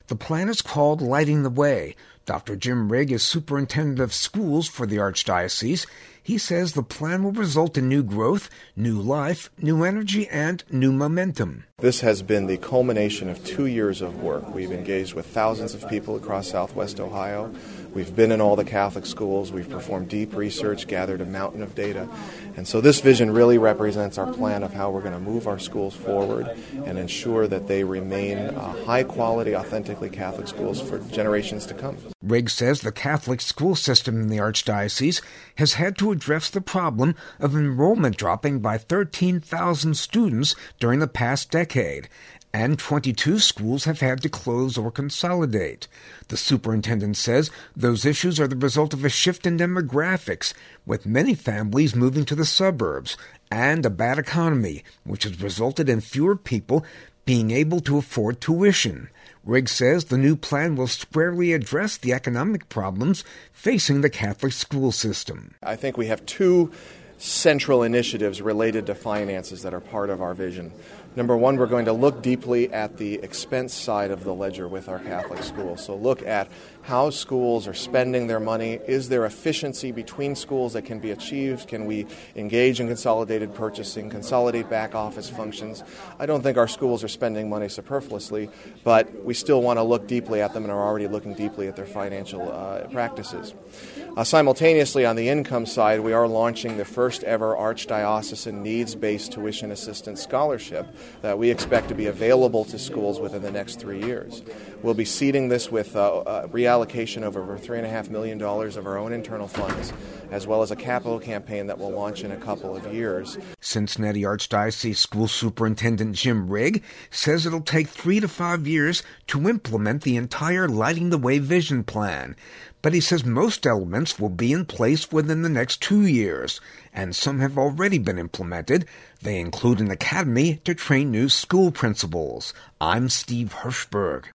The plan is called Lighting the Way. Dr. Jim Rigg is superintendent of schools for the Archdiocese. He says the plan will result in new growth, new life, new energy, and new momentum. This has been the culmination of 2 years of work. We've engaged with thousands of people across Southwest Ohio. We've been in all the Catholic schools. We've performed deep research, gathered a mountain of data. And so this vision really represents our plan of how we're going to move our schools forward and ensure that they remain high-quality, authentically Catholic schools for generations to come. Rigg says the Catholic school system in the Archdiocese has had to address the problem of enrollment dropping by 13,000 students during the past decade, and 22 schools have had to close or consolidate. The superintendent says those issues are the result of a shift in demographics, with many families moving to the suburbs, and a bad economy, which has resulted in fewer people being able to afford tuition. Rigg says the new plan will squarely address the economic problems facing the Catholic school system. I think we have two central initiatives related to finances that are part of our vision. Number one, we're going to look deeply at the expense side of the ledger with our Catholic schools. So look at how schools are spending their money. Is there efficiency between schools that can be achieved? Can we engage in consolidated purchasing, consolidate back office functions? I don't think our schools are spending money superfluously, but we still want to look deeply at them and are already looking deeply at their financial practices. Simultaneously, on the income side, we are launching the first ever Archdiocesan needs-based tuition assistance scholarship that we expect to be available to schools within the next 3 years. We'll be seeding this with reallocation of over $3.5 million of our own internal funds, as well as a capital campaign that will launch in a couple of years. Cincinnati Archdiocese School Superintendent Jim Rigg says it'll take 3 to 5 years to implement the entire Lighting the Way vision plan. But he says most elements will be in place within the next 2 years, and some have already been implemented. They include an academy to train new school principals. I'm Steve Hirschberg.